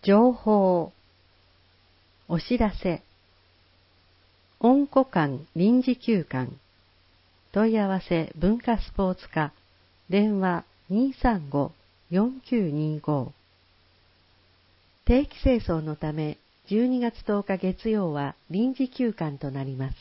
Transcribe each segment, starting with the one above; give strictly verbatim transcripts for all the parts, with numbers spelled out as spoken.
情報、お知らせ、温庫館臨時休館、問い合わせ文化スポーツ課、電話 にーさんご よんきゅうにーご。定期清掃のためじゅうにがつとおか月曜は臨時休館となります。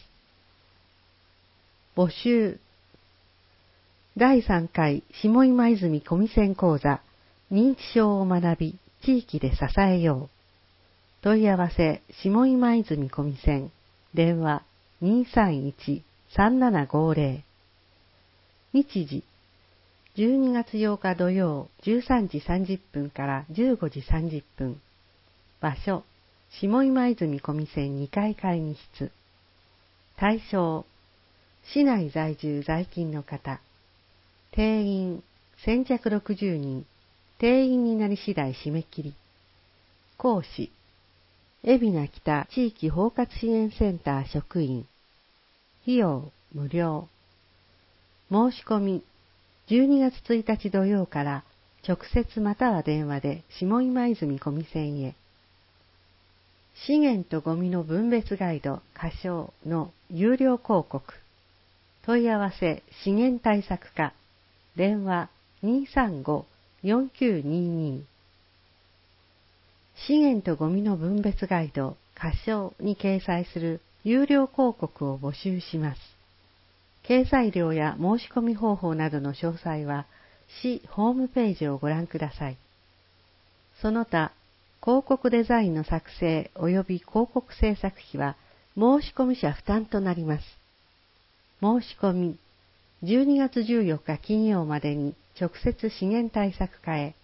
募集、だいさんかい下今泉小見線講座、認知症を学び、地域で支えよう。問い合わせ下今泉小見線、電話 にーさんいち さんななごーぜろ。日時、じゅうにがつようか土曜じゅうさんじさんじゅっぷんからじゅうごじさんじゅっぷん。場所、下今泉小見線にかい会議室。対象、市内在住在勤の方。定員、先着ろくじゅうにん。定員になり次第締め切り。講師、海老名北地域包括支援センター職員。費用、無料。申し込み、じゅうにがつついたち土曜から直接または電話で下今泉小見線へ。資源とゴミの分別ガイド仮称の有料広告。問い合わせ資源対策課、電話 にーさんご よんきゅうにーにー。資源とゴミの分別ガイド仮称に掲載する有料広告を募集します。掲載料や申し込み方法などの詳細は市ホームページをご覧ください。その他、広告デザインの作成及び広告制作費は申し込み者負担となります。申し込み、じゅうにがつじゅうよっか金曜までに直接資源対策課へ。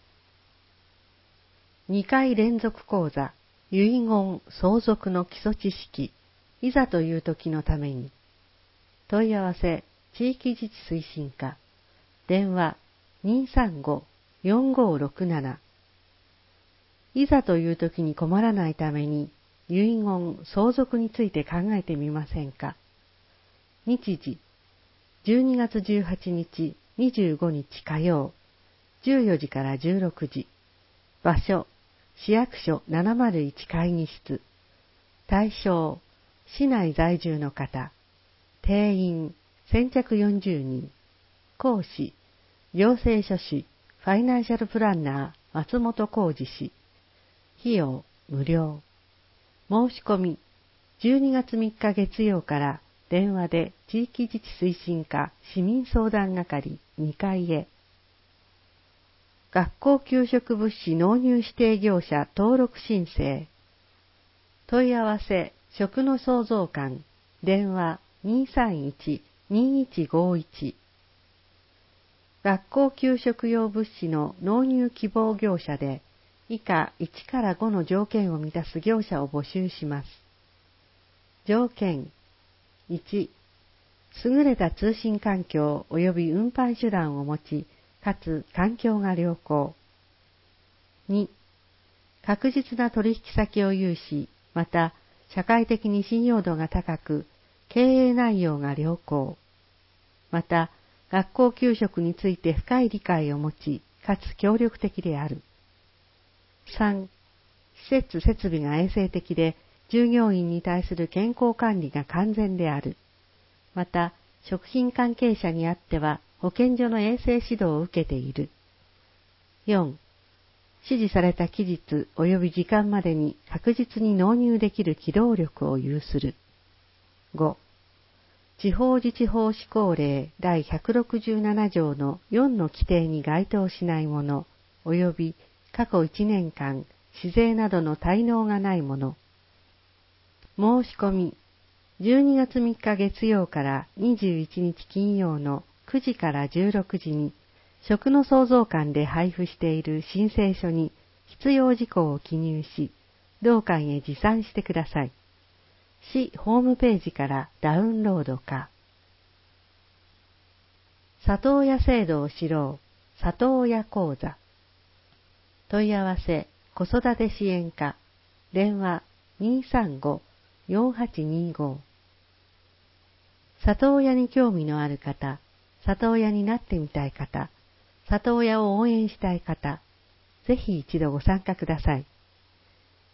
にかい連続講座、遺言相続の基礎知識、いざという時のために。問い合わせ、地域自治推進課、電話 にーさんご よんごろくなな。いざという時に困らないために、遺言相続について考えてみませんか。日時、じゅうにがつじゅうはちにち、にじゅうごにち火曜、じゅうよじからじゅうろくじ。場所、市役所ななまるいち会議室。対象、市内在住の方。定員、先着よんじゅうにん。講師、行政書士、ファイナンシャルプランナー、松本浩二氏。費用、無料。申し込み、じゅうにがつみっか月曜から電話で地域自治推進課市民相談係にかいへ。学校給食物資納入指定業者登録申請。問い合わせ、食の創造館、電話 にーさんいち にーいちごいち。学校給食用物資の納入希望業者で、以下いちからごの条件を満たす業者を募集します。条件、いち、優れた通信環境及び運搬手段を持ち、かつ環境が良好。に、確実な取引先を有し、また社会的に信用度が高く、経営内容が良好。また、学校給食について深い理解を持ち、かつ協力的である。さん、施設設備が衛生的で、従業員に対する健康管理が完全である。また、食品関係者にあっては、保健所の衛生指導を受けている。よん、指示された期日及び時間までに確実に納入できる機動力を有する。ご、地方自治法施行令第ひゃくろくじゅうななじょうのよんの規定に該当しないもの、及び過去いちねんかん、市税などの滞納がないもの。申し込み、じゅうにがつみっか月曜からにじゅういちにち金曜のくじからじゅうろくじに、食の創造館で配布している申請書に必要事項を記入し、同館へ持参してください。市ホームページからダウンロードか。里親制度を知ろう、里親講座。問い合わせ、子育て支援課、電話 にーさんご よんはちにーご。里親に興味のある方、里親になってみたい方、里親を応援したい方、ぜひ一度ご参加ください。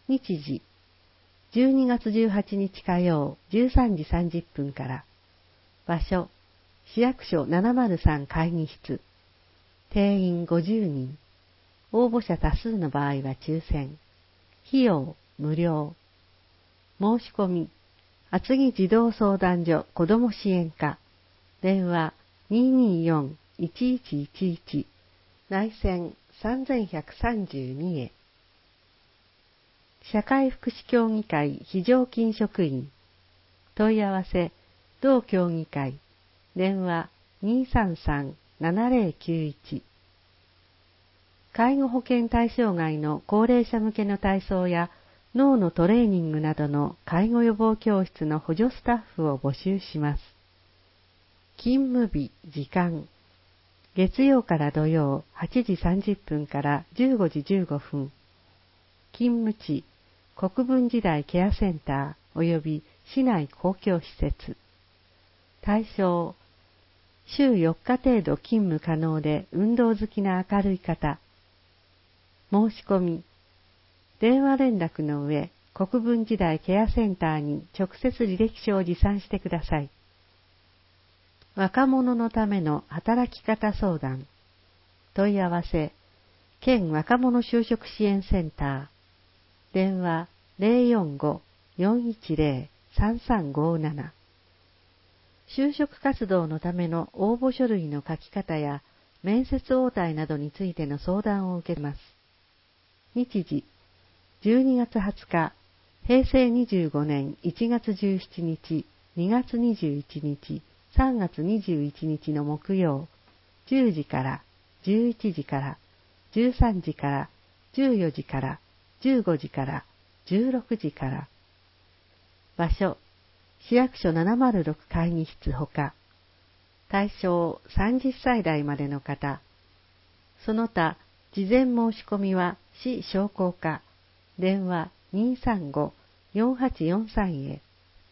日時、じゅうにがつじゅうはちにち火曜じゅうさんじさんじゅっぷんから。場所、市役所ななまるさん会議室。定員ごじゅうにん。応募者多数の場合は抽選。費用無料。申し込み、厚木児童相談所子ども支援課。電話 にーにーよん いちいちいちいち。内線さんぜんひゃくさんじゅうにへ。社会福祉協議会非常勤職員。問い合わせ、同協議会。電話 にーさんさん ななぜろきゅういち。介護保険対象外の高齢者向けの体操や脳のトレーニングなどの介護予防教室の補助スタッフを募集します。勤務日、時間。月曜から土曜はちじさんじゅっぷんからじゅうごじじゅうごふん。勤務地、国分寺台ケアセンター及び市内公共施設。対象、週よっか程度勤務可能で運動好きな明るい方。申し込み、電話連絡の上、国分寺台ケアセンターに直接履歴書を持参してください。若者のための働き方相談。問い合わせ、県若者就職支援センター。電話 ゼロよんご よんいちゼロ さんさんごなな。就職活動のための応募書類の書き方や面接応対などについての相談を受けます。日時、じゅうにがつはつか、へいせいにじゅうごねんいちがつじゅうしちにち、にがつにじゅういちにち、さんがつにじゅういちにちの木曜、じゅうじからじゅういちじから、じゅうさんじからじゅうよじから、じゅうごじからじゅうろくじから。場所、市役所ななまるろく会議室ほか。対象さんじゅっさい代までの方。その他、事前申し込みは市商工課。電話 にーさんご よんはちよんさん へ。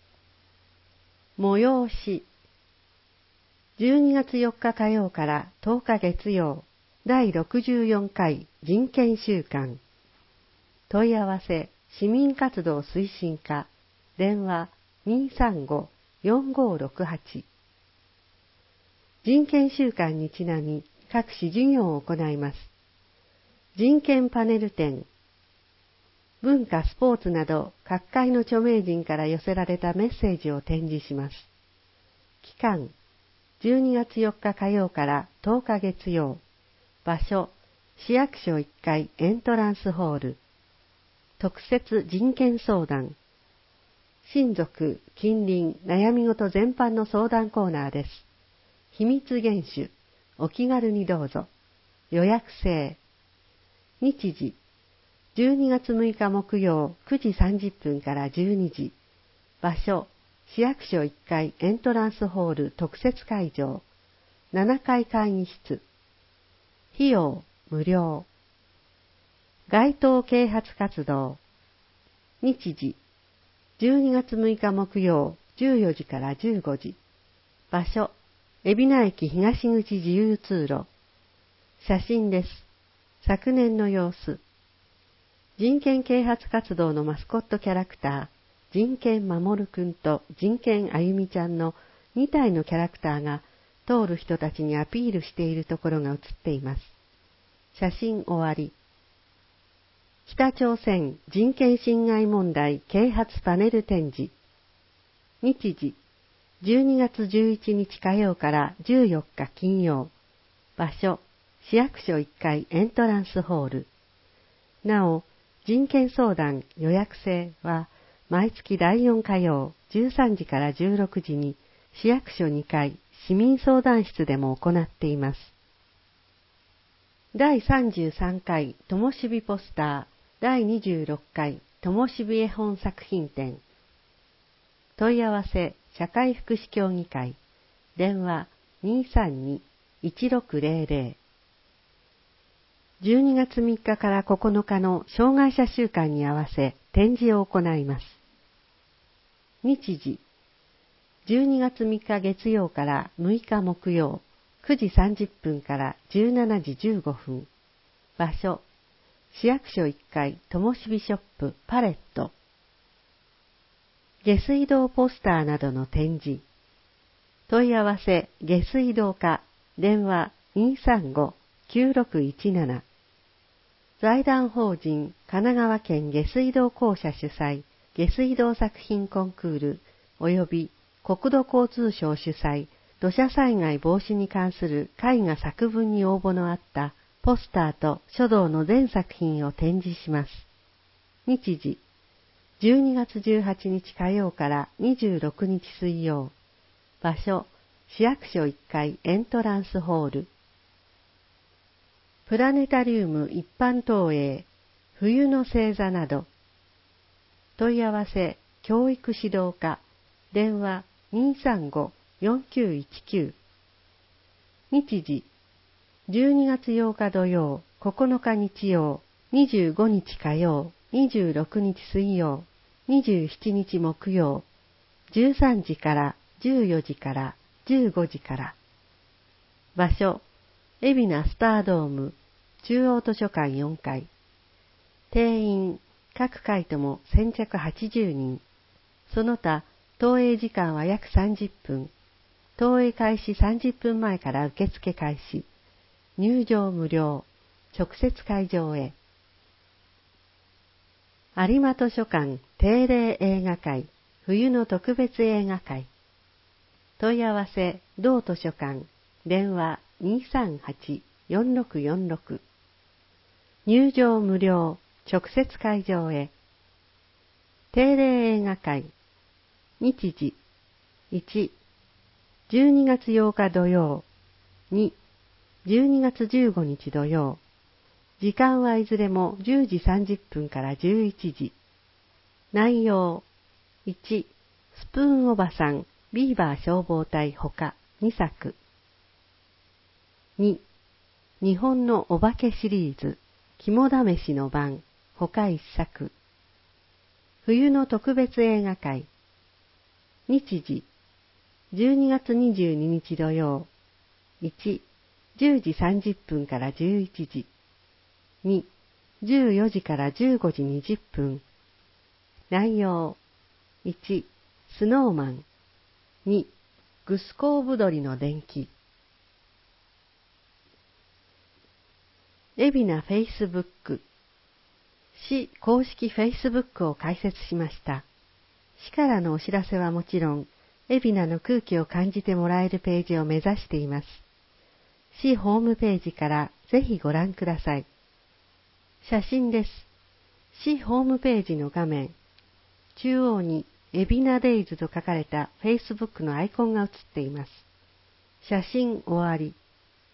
催し。じゅうにがつよっか火曜からとおか月曜、だいろくじゅうよんかい人権週間。問い合わせ、市民活動推進課。電話 にーさんご よんごろくはち。人権週間にちなみ各種授業を行います。人権パネル展。文化、スポーツなど各界の著名人から寄せられたメッセージを展示します。期間、じゅうにがつよっか火曜からとおか月曜。場所、市役所いっかいエントランスホール。特設人権相談。親族、近隣、悩み事全般の相談コーナーです。秘密厳守。お気軽にどうぞ。予約制。日時、じゅうにがつむいか木曜くじさんじゅっぷんからじゅうにじ。場所、市役所いっかいエントランスホール特設会場。ななかい会議室。費用、無料。街頭啓発活動。日時、じゅうにがつむいか木曜じゅうよじからじゅうごじ。場所、海老名駅東口自由通路。写真です。昨年の様子。人権啓発活動のマスコットキャラクター、人権守るくんと人権あゆみちゃんのにたいのキャラクターが通る人たちにアピールしているところが写っています。写真終わり。北朝鮮人権侵害問題啓発パネル展示。日時、じゅうにがつじゅういちにち火曜からじゅうよっか金曜。場所、市役所いっかいエントランスホール。なお、人権相談予約制は毎月だいよん火曜じゅうさんじからじゅうろくじに市役所にかい市民相談室でも行っています。だいさんじゅうさんかいともしびポスターだいにじゅうろっかいともしび絵本作品展。問い合わせ社会福祉協議会。電話 にーさんに いちろくゼロゼロ。じゅうにがつみっかからここのかの障害者週間に合わせ展示を行います。日時、じゅうにがつみっか月曜からむいか木曜くじさんじゅっぷんからじゅうしちじじゅうごふん。場所、 市役所いっかいともしびショップパレット。下水道ポスターなどの展示。問い合わせ下水道課電話 にーさんご きゅうろくいちなな。財団法人神奈川県下水道公社主催下水道作品コンクール及び国土交通省主催土砂災害防止に関する絵画作文に応募のあったポスターと書道の全作品を展示します。日時、じゅうにがつじゅうはちにち火曜からにじゅうろくにち水曜。場所、市役所いっかいエントランスホール。プラネタリウム一般投影、冬の星座など。問い合わせ、教育指導課、電話 にーさんご よんきゅういちきゅう。日時、じゅうにがつようか土曜、ここのか日曜、にじゅうごにち火曜、にじゅうろくにち水曜、にじゅうしちにち木曜、じゅうさんじからじゅうよじからじゅうごじから。場所、海老名スタードーム、中央図書館よんかい。定員、各回とも先着はちじゅうにん。その他、投影時間は約さんじゅっぷん。投影開始さんじゅっぷんまえから受付開始。入場無料。直接会場へ。有馬図書館定例映画会冬の特別映画会。問い合わせ同図書館電話 にーさんはち よんろくよんろく。入場無料。直接会場へ。定例映画会。日時いち、じゅうにがつようか土曜。に、じゅうにがつじゅうごにち土曜。時間はいずれもじゅうじさんじゅっぷんからじゅういちじ。内容いち、スプーンおばさん、ビーバー消防隊ほかにさく。に、日本のお化けシリーズ、肝試しの番、ほかいっさく。冬の特別映画会。日時、じゅうにがつにじゅうににち土曜。いち、じゅうじさんじゅっぷんからじゅういちじ。に、じゅうよじからじゅうごじにじゅっぷん。内容いち、スノーマン。に、グスコーブドリの伝記。海老名フェイスブック。市公式フェイスブックを開設しました。市からのお知らせはもちろん、海老名の空気を感じてもらえるページを目指しています。市ホームページからぜひご覧ください。写真です。市ホームページの画面。中央に海老名デイズと書かれた Facebook のアイコンが写っています。写真終わり。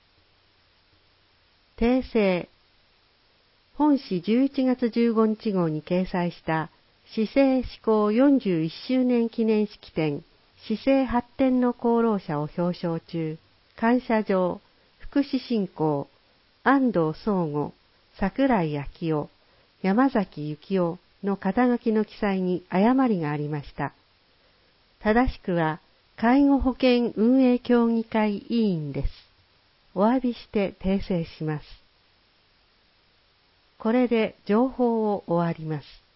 訂正。本誌じゅういちがつじゅうごにち号に掲載した市政施行よんじゅういっしゅうねん記念式典市政発展の功労者を表彰中、感謝状、福祉振興、安藤総吾、桜井昭夫、山崎幸夫の肩書きの記載に誤りがありました。正しくは、介護保険運営協議会委員です。お詫びして訂正します。これで情報を終わります。